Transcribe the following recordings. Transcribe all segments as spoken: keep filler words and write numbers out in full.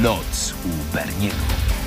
Noc u Berniego.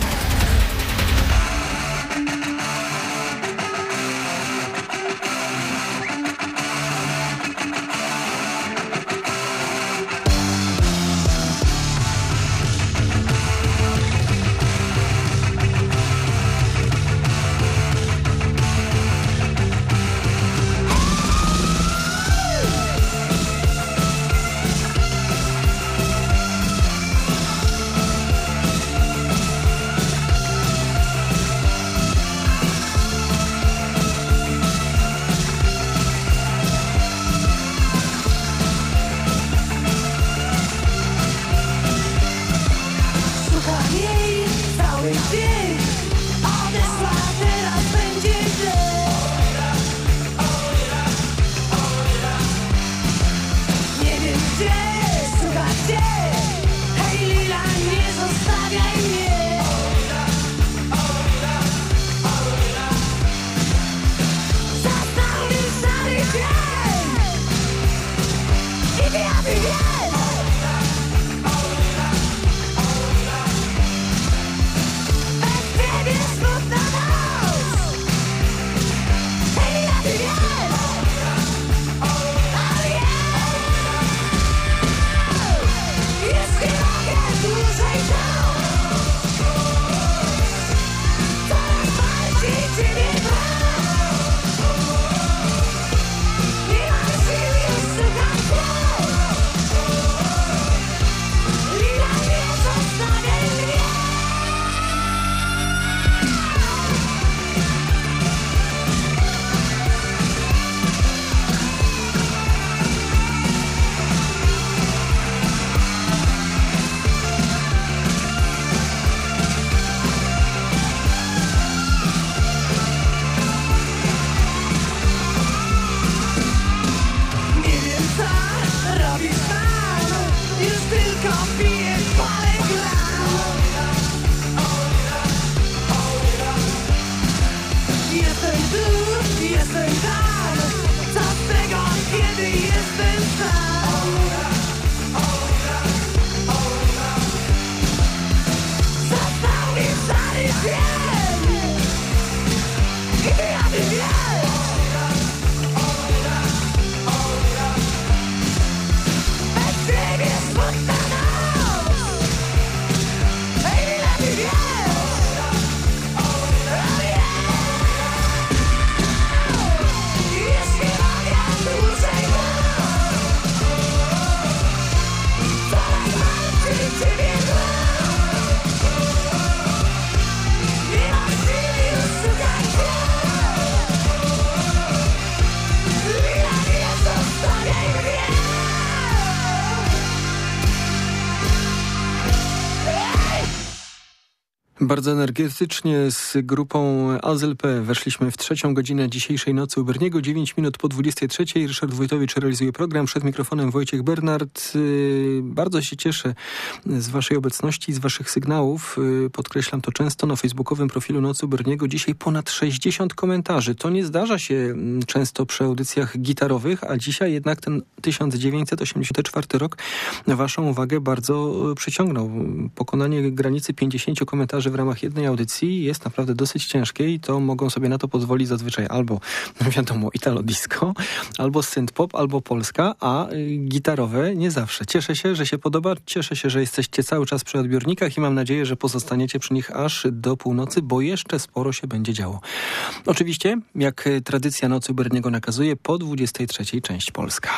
Bardzo energetycznie z grupą A Z L P weszliśmy w trzecią godzinę dzisiejszej Nocy u Berniego. dziewięć minut po dwudziestej trzeciej. Ryszard Wojtowicz realizuje program. Przed mikrofonem Wojciech Bernard. Bardzo się cieszę z waszej obecności, z waszych sygnałów. Podkreślam to często na facebookowym profilu Nocy u Berniego. Dzisiaj ponad sześćdziesiąt komentarzy. To nie zdarza się często przy audycjach gitarowych, a dzisiaj jednak ten tysiąc dziewięćset osiemdziesiąty czwarty rok waszą uwagę bardzo przyciągnął. Pokonanie granicy pięćdziesięciu komentarzy w ramach jednej audycji jest naprawdę dosyć ciężkie i to mogą sobie na to pozwolić zazwyczaj albo, wiadomo, Italo Disco, albo synth-pop, albo Polska, a gitarowe nie zawsze. Cieszę się, że się podoba, cieszę się, że jesteście cały czas przy odbiornikach i mam nadzieję, że pozostaniecie przy nich aż do północy, bo jeszcze sporo się będzie działo. Oczywiście, jak tradycja Nocy u Berniego nakazuje, po dwudziestej trzeciej część Polska.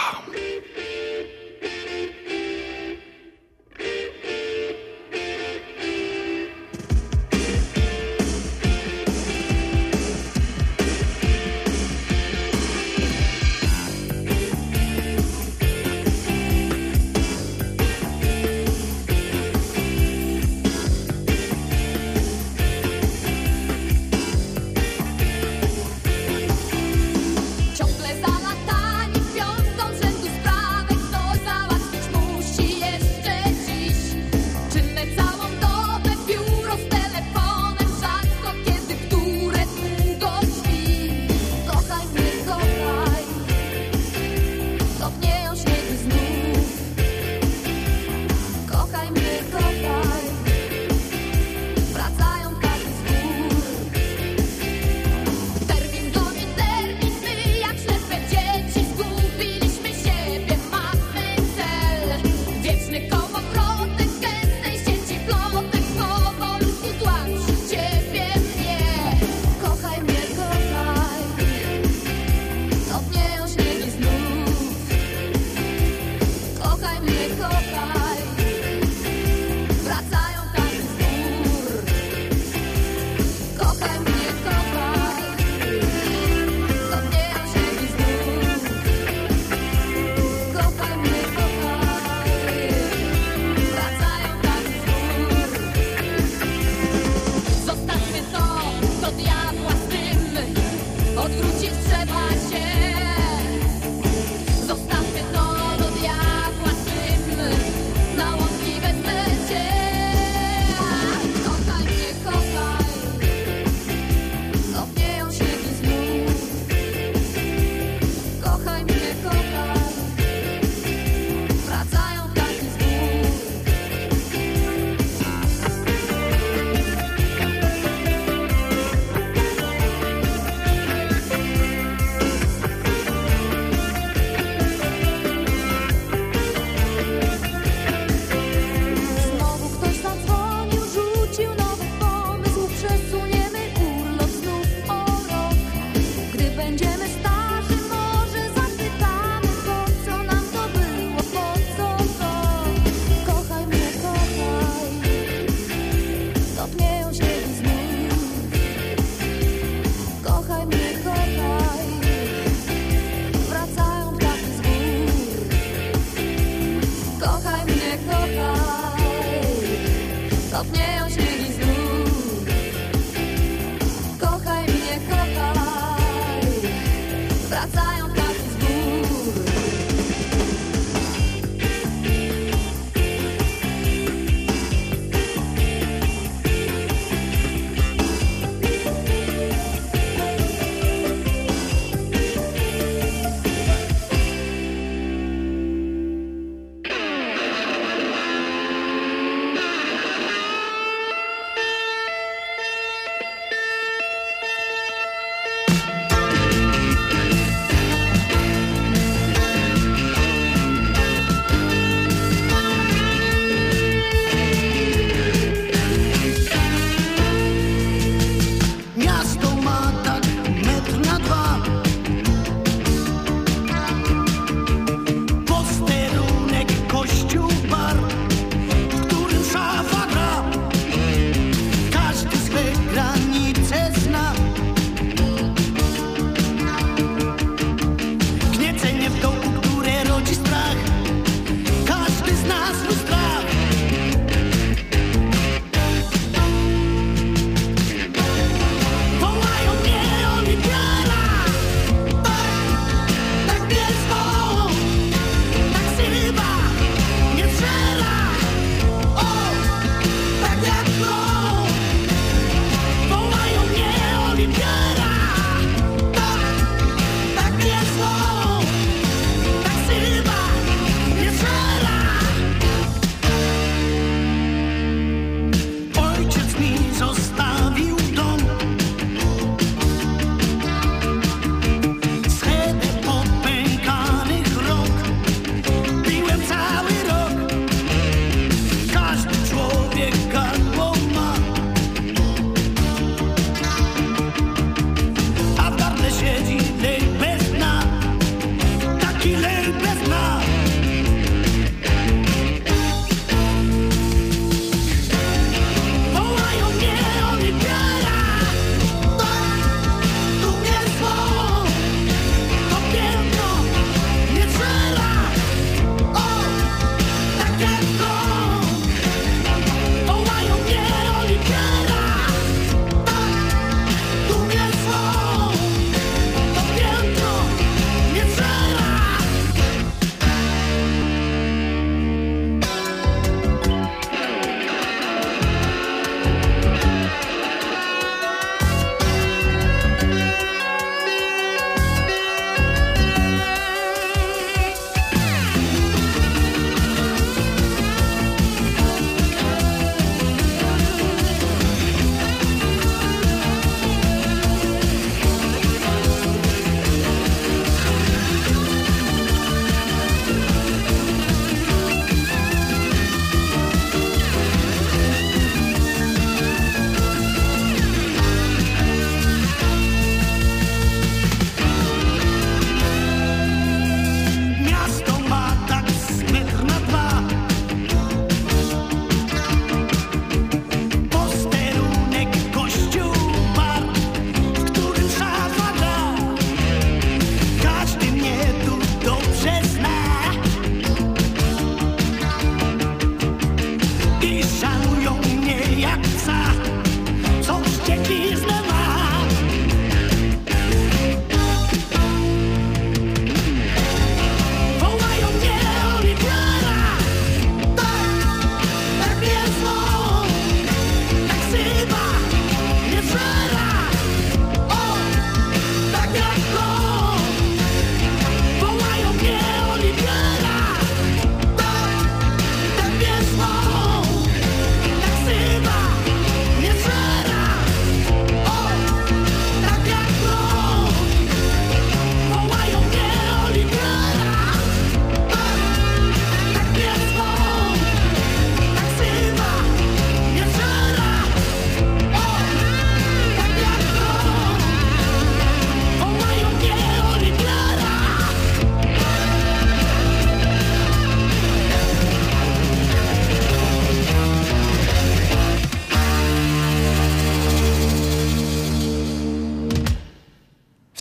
Ciągle zalatani gwiazdą z rzędu spraw. topnieją śniegi znów. Kochaj mnie, kochaj, wracają ptaki z gór.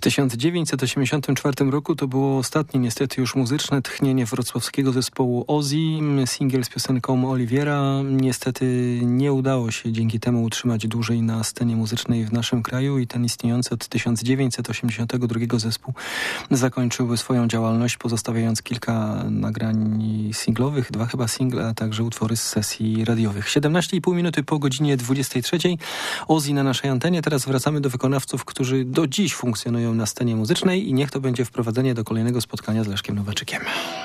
tysiąc dziewięćset osiemdziesiątym czwartym roku to było ostatnie niestety już muzyczne tchnienie wrocławskiego zespołu Ozzy. Singiel z piosenką Oliwiera. Niestety nie udało się dzięki temu utrzymać dłużej na scenie muzycznej w naszym kraju i ten istniejący od tysiąc dziewięćset osiemdziesiątego drugiego zespół zakończył swoją działalność, pozostawiając kilka nagrań singlowych, dwa chyba single, a także utwory z sesji radiowych. siedemnaście i pół minuty po godzinie dwudziestej trzeciej. Ozzy na naszej antenie. Teraz wracamy do wykonawców, którzy do dziś funkcjonują na scenie muzycznej i niech to będzie wprowadzenie do kolejnego spotkania z Leszkiem Nowaczykiem.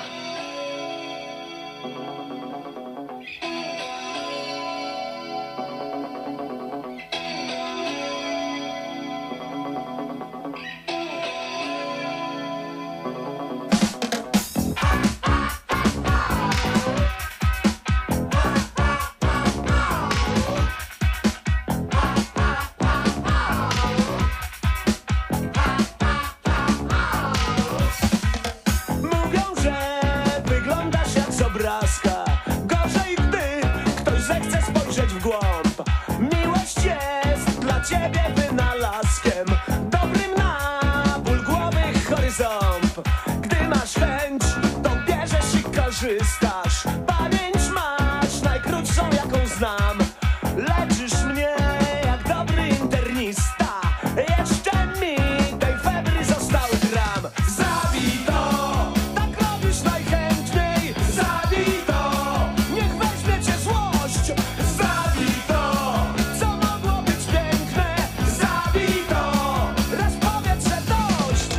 Pamięć masz najkrótszą jaką znam. Leczysz mnie jak dobry internista. Jeszcze mi tej febry został gram. Zabij to, tak robisz najchętniej. Zabij to, niech weźmie cię złość. Zabij to, co mogło być piękne. Zabij to, raz powiedz, że dość.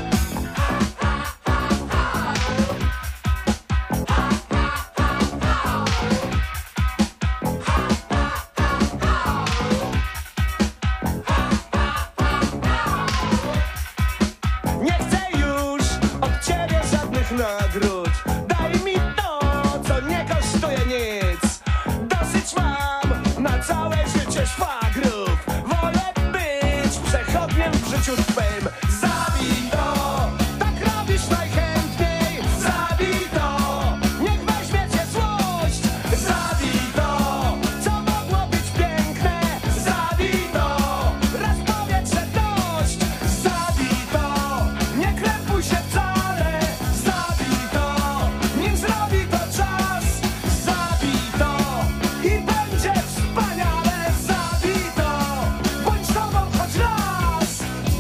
Nagród. Daj mi to, co nie kosztuje nic. Dosyć mam na całe życie szwagrów. Wolę być przechodniem w życiu twym. Zabij to, tak robisz najchętniej. Zabij to, niech weźmie cię złość. Zabij to, co mogło być piękne. Zabij to, raz powiedz, że dość. Zabij to, nie krępuj się wcale. Zrobi to czas, zabij to i będzie wspaniale. Zabij to, bądź sobą choć raz.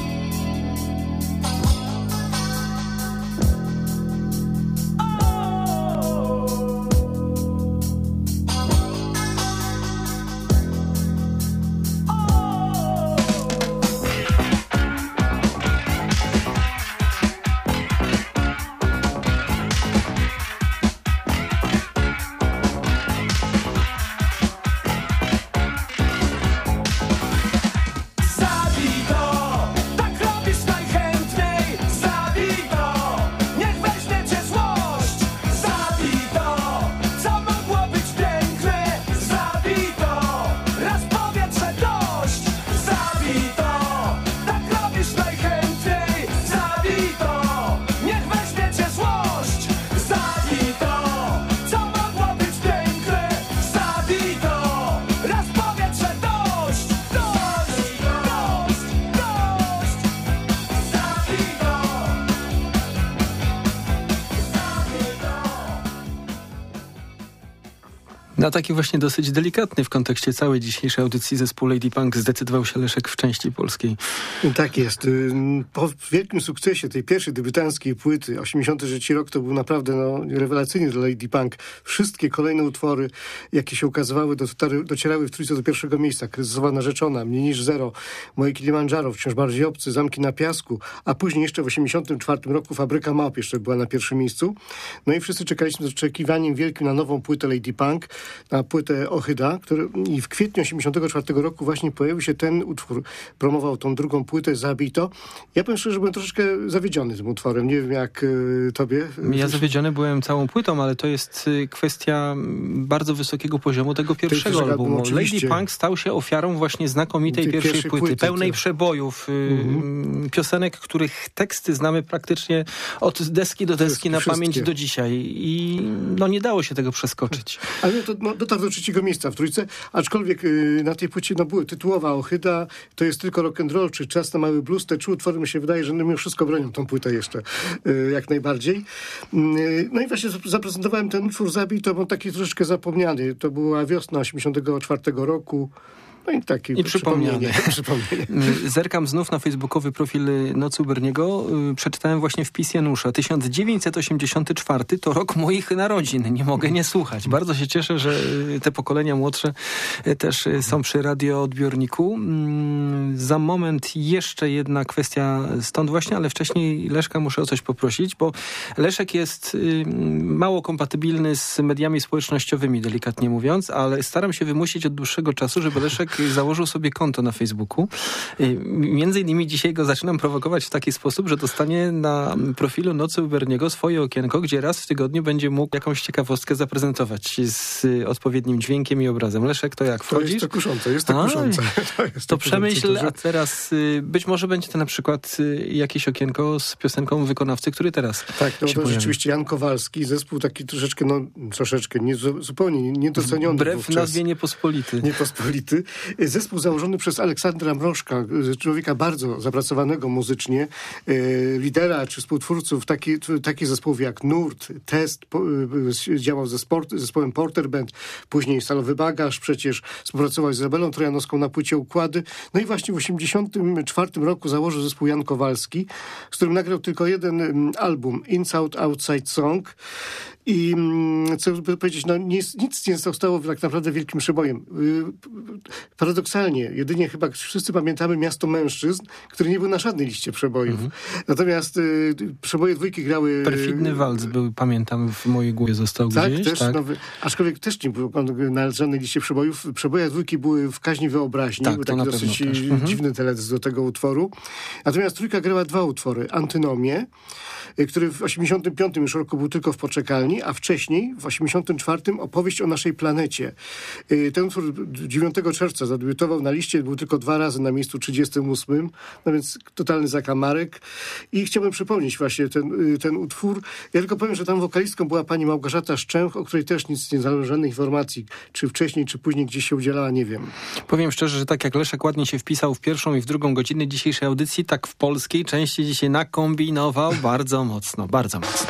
Na taki właśnie dosyć delikatny w kontekście całej dzisiejszej audycji zespół Lady Punk zdecydował się Leszek w części polskiej. Tak jest. Po wielkim sukcesie tej pierwszej debiutanckiej płyty, osiemdziesiąty trzeci rok, to był naprawdę no, rewelacyjny dla Lady Punk. Wszystkie kolejne utwory, jakie się ukazywały, docierały w trójce do pierwszego miejsca. Kryzysowa narzeczona, Mniej niż zero, Moje Kilimandżaro, Wciąż bardziej obcy, Zamki na piasku, a później jeszcze w osiemdziesiątym czwartym roku Fabryka Małp jeszcze była na pierwszym miejscu. No i wszyscy czekaliśmy z oczekiwaniem wielkim na nową płytę Lady Punk, na płytę Ohyda, który i w kwietniu osiemdziesiątego czwartego roku właśnie pojawił się ten utwór. Promował tą drugą płytę, Zabij to. Ja powiem szczerze, że byłem troszeczkę zawiedziony tym utworem. Nie wiem jak y, tobie. Ja zawiedziony byłem całą płytą, ale to jest y, kwestia bardzo wysokiego poziomu tego pierwszego Tej albumu. albumu Lady Punk stał się ofiarą właśnie znakomitej Tej pierwszej, pierwszej płyty, płyty, pełnej to. przebojów, y, mhm. piosenek, których teksty znamy praktycznie od deski do deski na pamięć do dzisiaj. I no nie dało się tego przeskoczyć. Ale to no, dotarł do trzeciego miejsca w trójce, aczkolwiek y, na tej płycie no, były tytułowa Ohyda, to jest tylko rock and roll, czy Czas na mały blues. Te trzy utwory mi się wydaje, że no, mimo wszystko bronią tą płytę jeszcze y, jak najbardziej. Y, no i właśnie zaprezentowałem ten utwór Zabij, to był taki troszeczkę zapomniany. To była wiosna osiemdziesiątego czwartego roku. No i taki I przypomnienie. przypomnienie. Zerkam znów na facebookowy profil Nocy u Berniego. Przeczytałem właśnie wpis Janusza. tysiąc dziewięćset osiemdziesiąty czwarty to rok moich narodzin. Nie mogę nie słuchać. Bardzo się cieszę, że te pokolenia młodsze też są przy radioodbiorniku. Za moment jeszcze jedna kwestia stąd właśnie, ale wcześniej Leszka muszę o coś poprosić, bo Leszek jest mało kompatybilny z mediami społecznościowymi, delikatnie mówiąc, ale staram się wymusić od dłuższego czasu, żeby Leszek założył sobie konto na Facebooku. Między innymi dzisiaj go zaczynam prowokować w taki sposób, że dostanie na profilu Nocy u Berniego swoje okienko, gdzie raz w tygodniu będzie mógł jakąś ciekawostkę zaprezentować z odpowiednim dźwiękiem i obrazem. Leszek, to jak wchodzisz? To jest to kuszące, jest to A, kuszące. To, jest to to przemyśl, kuszące, a teraz być może będzie to na przykład jakieś okienko z piosenką wykonawcy, który teraz Tak, no się to pojawi. rzeczywiście Jan Kowalski, zespół taki troszeczkę, no troszeczkę, nie, zupełnie niedoceniony Wbrew wówczas. nazwie Niepospolity. Niepospolity. Zespół założony przez Aleksandra Mrożka, człowieka bardzo zapracowanego muzycznie, lidera czy współtwórców taki, takich zespołów jak Nurt, Test, działał ze sport, zespołem Porter Band, później Stalowy Bagaż, przecież współpracował z Izabelą Trojanowską na płycie Układy. No i właśnie w osiemdziesiątym czwartym roku założył zespół Jan Kowalski, z którym nagrał tylko jeden album, Inside Outside Song. I chcę powiedzieć, no nic, nic nie zostało tak naprawdę wielkim przebojem. Paradoksalnie, jedynie chyba wszyscy pamiętamy Miasto Mężczyzn, który nie był na żadnej liście przebojów. Mhm. Natomiast y, przeboje dwójki grały... Perfidny walc był, pamiętam, w mojej głowie został tak, gdzieś. Też, tak, no, aczkolwiek też nie był na żadnej liście przebojów. Przeboje dwójki były w Kaźni Wyobraźni. Tak, był to taki na dosyć pewno też. dziwny teledysk do tego utworu. Natomiast trójka grała dwa utwory. Antynomię, który w osiemdziesiątym piątym już roku był tylko w poczekalni, a wcześniej, w osiemdziesiątym czwartym Opowieść o naszej planecie. Ten utwór dziewiątego czerwca zadebiutował na liście, był tylko dwa razy na miejscu trzydziestym ósmym, no więc totalny zakamarek. I chciałbym przypomnieć właśnie ten, ten utwór. Ja tylko powiem, że tam wokalistką była pani Małgorzata Szczęch, o której też nic nie znalazłem, żadnych informacji, czy wcześniej, czy później gdzieś się udzielała, nie wiem. Powiem szczerze, że tak jak Leszek ładnie się wpisał w pierwszą i w drugą godzinę dzisiejszej audycji, tak w polskiej części dzisiaj nakombinował bardzo mocno, bardzo mocno.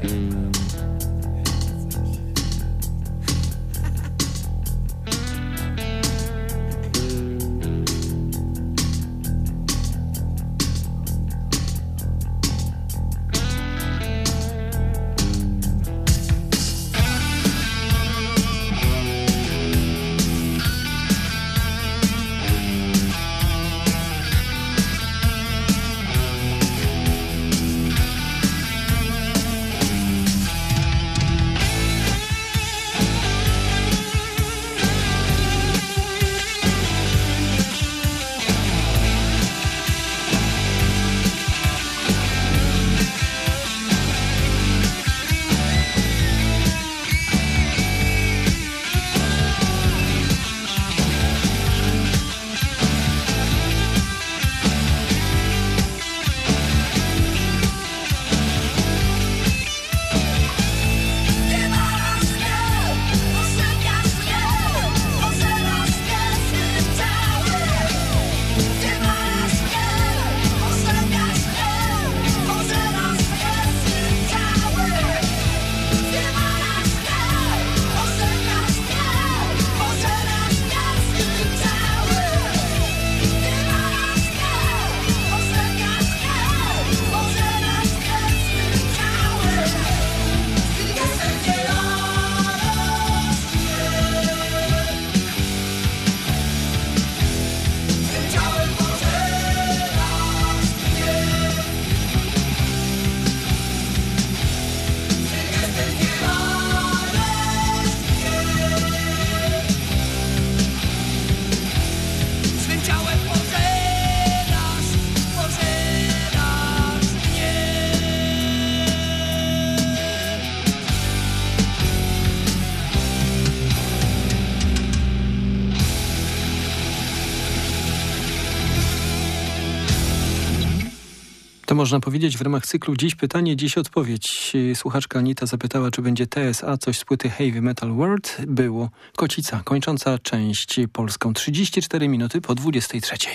To można powiedzieć w ramach cyklu Dziś pytanie, dziś odpowiedź. Słuchaczka Anita zapytała, czy będzie T S A coś z płyty Heavy Metal World. Było. Kocica, kończąca część polską. trzydzieści cztery minuty po dwudziestej trzeciej.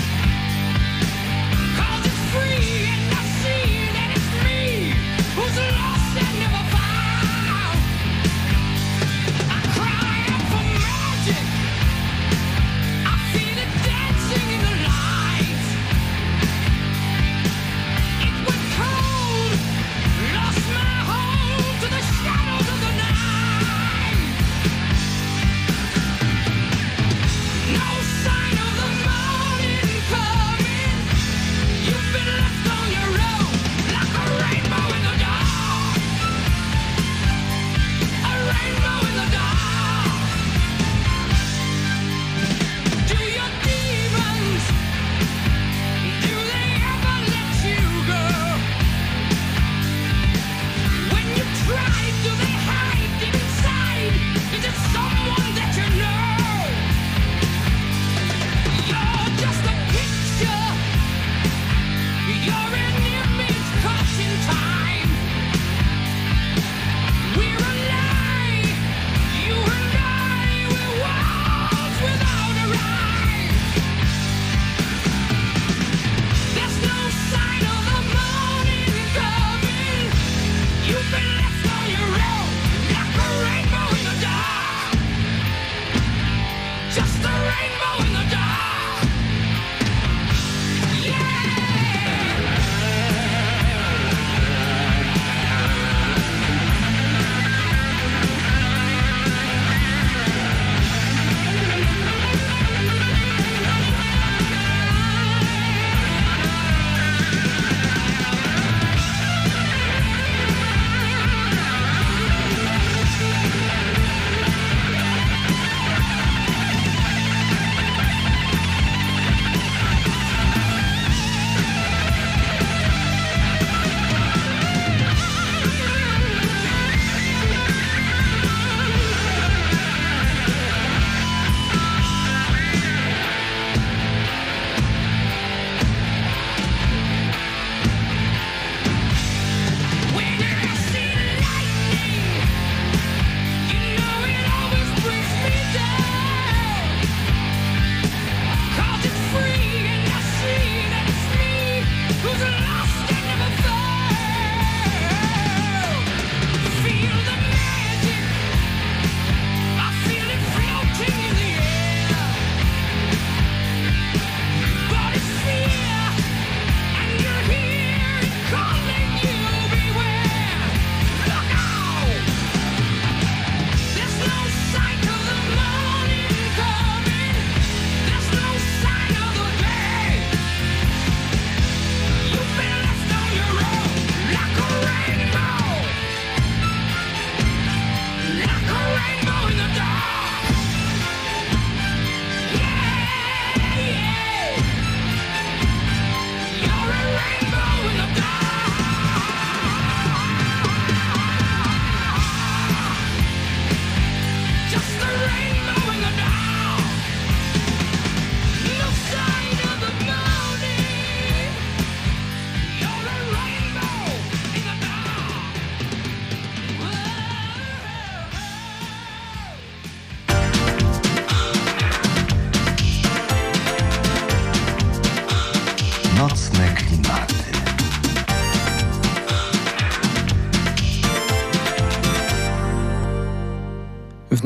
Who's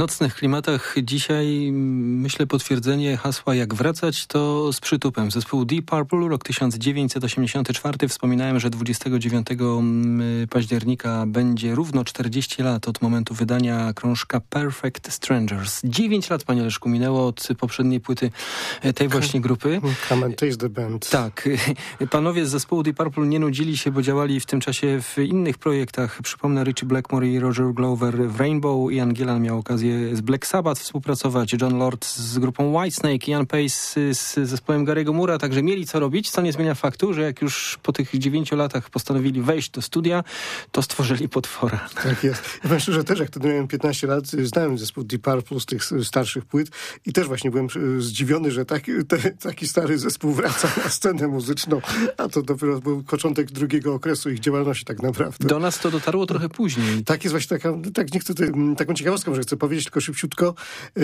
nocnych klimatach dzisiaj, myślę, potwierdzenie hasła jak wracać to z przytupem. Zespół Deep Purple, rok tysiąc dziewięćset osiemdziesiąty czwarty. Wspominałem, że dwudziestego dziewiątego października będzie równo czterdzieści lat od momentu wydania krążka Perfect Strangers. dziewięć lat, panie Leszku, minęło od poprzedniej płyty tej właśnie grupy. Come and taste the band. Tak. Panowie z zespołu Deep Purple nie nudzili się, bo działali w tym czasie w innych projektach. Przypomnę, Richie Blackmore i Roger Glover w Rainbow, Ian Gillan miał okazję z Black Sabbath współpracować, John Lord z grupą Whitesnake, Ian Pace z zespołem Gary'ego Moore'a, także mieli co robić, co nie zmienia faktu, że jak już po tych dziewięciu latach postanowili wejść do studia, to stworzyli potwora. Tak jest. Ja powiem szczerze, też jak wtedy miałem piętnaście lat, znałem zespół Deep Purple z tych starszych płyt i też właśnie byłem zdziwiony, że taki, te, taki stary zespół wraca na scenę muzyczną, a to dopiero był początek drugiego okresu ich działalności tak naprawdę. Do nas to dotarło trochę później. Tak jest właśnie taka, tak nie chcę, taką ciekawostką, że chcę powiedzieć tylko szybciutko,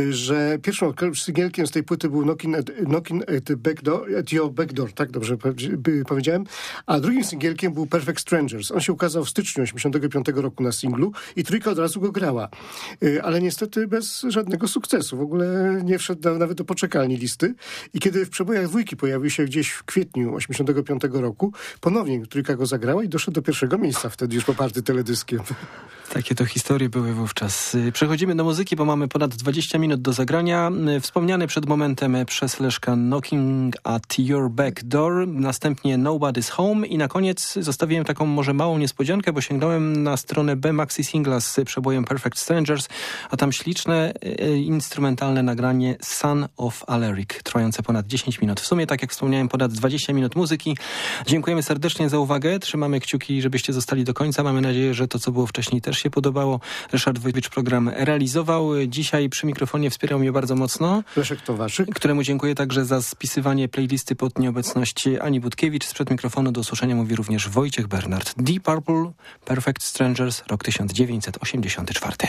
że pierwszym singielkiem z tej płyty był Knockin' at, Knockin' at, the back door, at Your Back Door, tak dobrze powiedziałem, a drugim singielkiem był Perfect Strangers. On się ukazał w styczniu osiemdziesiątego piątego roku na singlu i trójka od razu go grała, ale niestety bez żadnego sukcesu. W ogóle nie wszedł nawet do poczekalni listy i kiedy w przebojach dwójki pojawił się gdzieś w kwietniu osiemdziesiątego piątego roku, ponownie trójka go zagrała i doszedł do pierwszego miejsca wtedy już poparty teledyskiem. Takie to historie były wówczas. Przechodzimy do muzyki, bo mamy ponad dwadzieścia minut do zagrania. Wspomniany przed momentem przez Leszka Knocking at Your Back Door, następnie Nobody's Home i na koniec zostawiłem taką może małą niespodziankę, bo sięgnąłem na stronę B Maxi Singla z przebojem Perfect Strangers, a tam śliczne e, instrumentalne nagranie Son of Alaric, trwające ponad dziesięć minut. W sumie, tak jak wspomniałem, ponad dwadzieścia minut muzyki. Dziękujemy serdecznie za uwagę. Trzymamy kciuki, żebyście zostali do końca. Mamy nadzieję, że to, co było wcześniej, też się podobało. Ryszard Wojtowicz program realizował. Dzisiaj przy mikrofonie wspierał mnie bardzo mocno Leszek Towarzyk, któremu dziękuję także za spisywanie playlisty pod nieobecności Ani Budkiewicz. Sprzed mikrofonu do usłyszenia mówi również Wojciech Bernard. Deep Purple, Perfect Strangers, rok tysiąc dziewięćset osiemdziesiąty czwarty.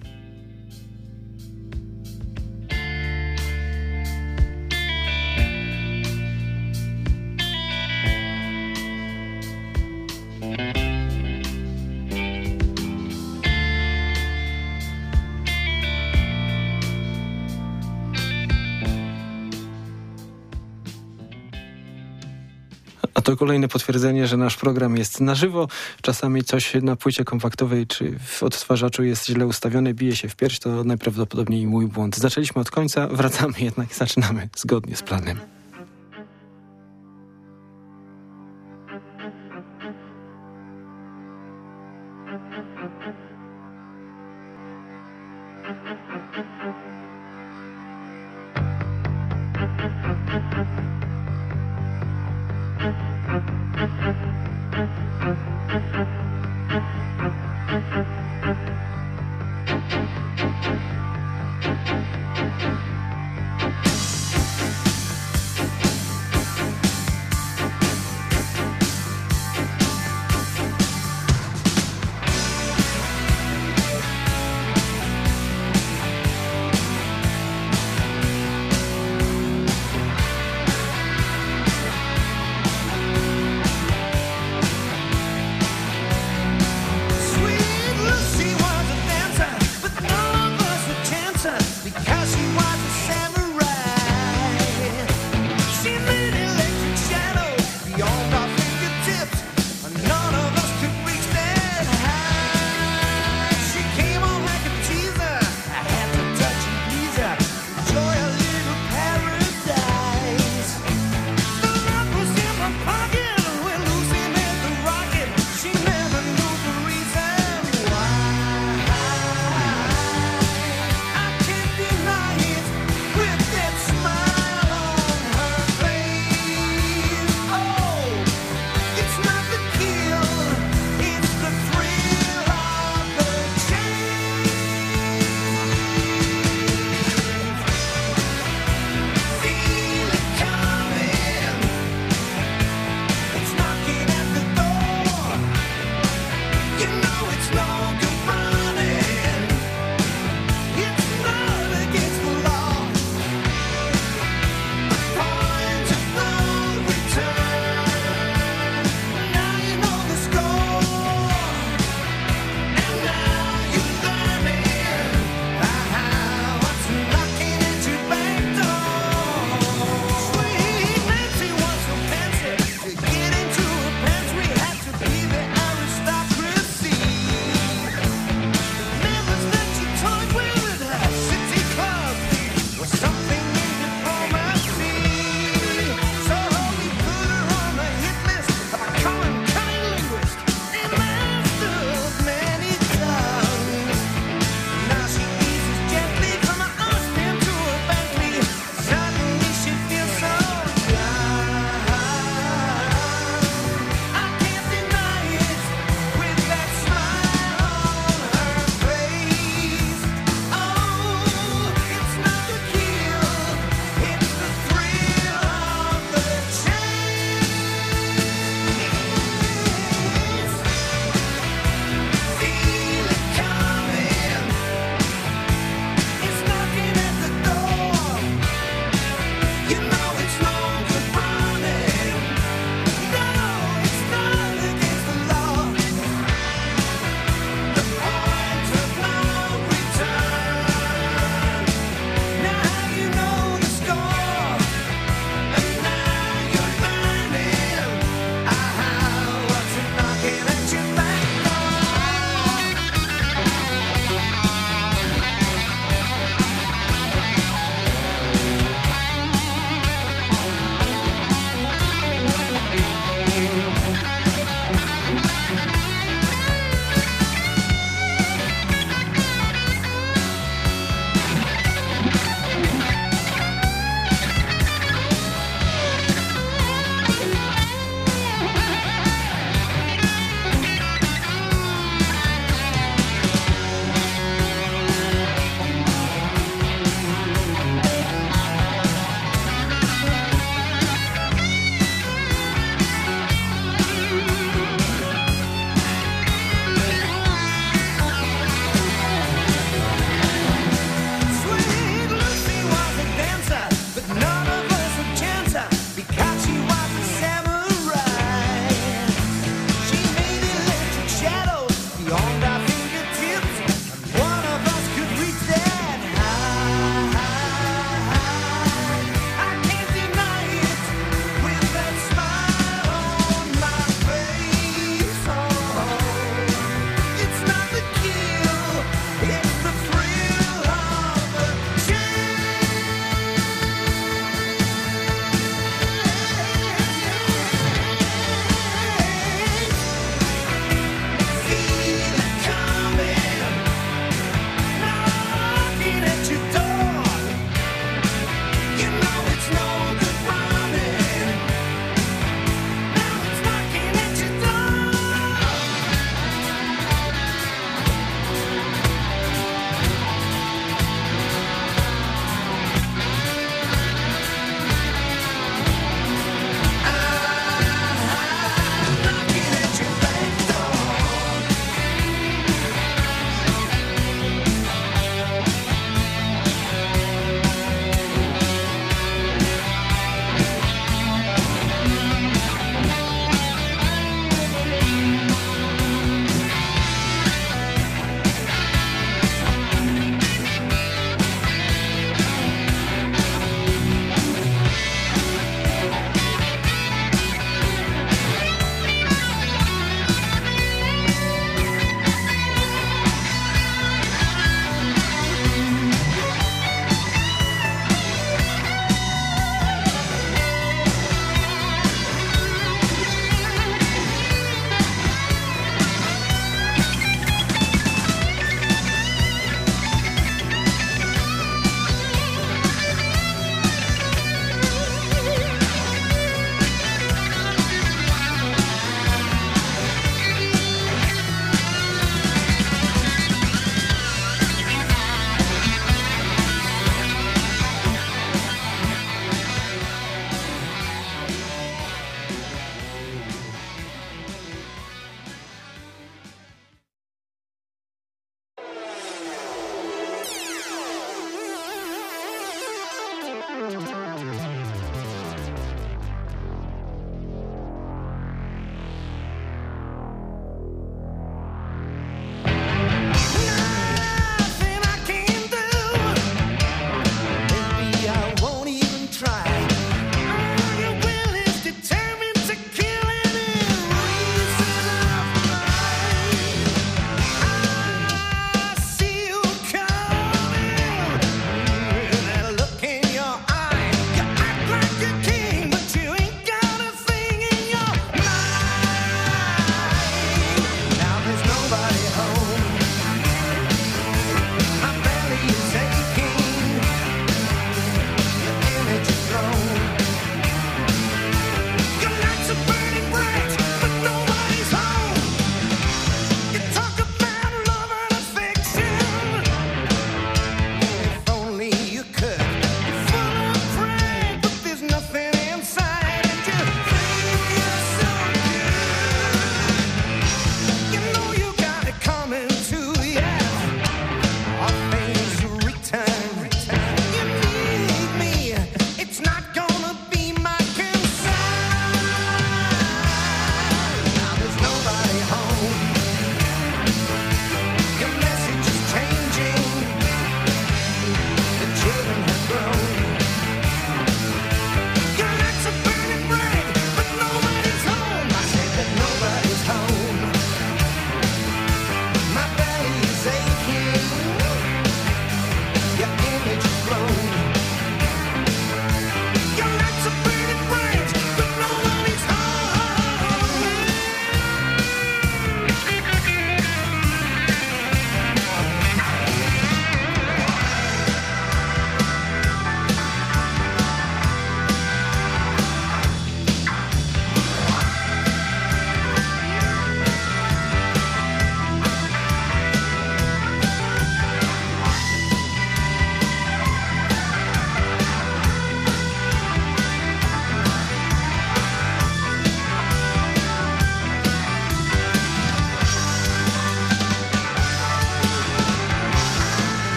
A to kolejne potwierdzenie, że nasz program jest na żywo. Czasami coś na płycie kompaktowej czy w odtwarzaczu jest źle ustawione, bije się w pierś, to najprawdopodobniej mój błąd. Zaczęliśmy od końca, wracamy jednak i zaczynamy zgodnie z planem.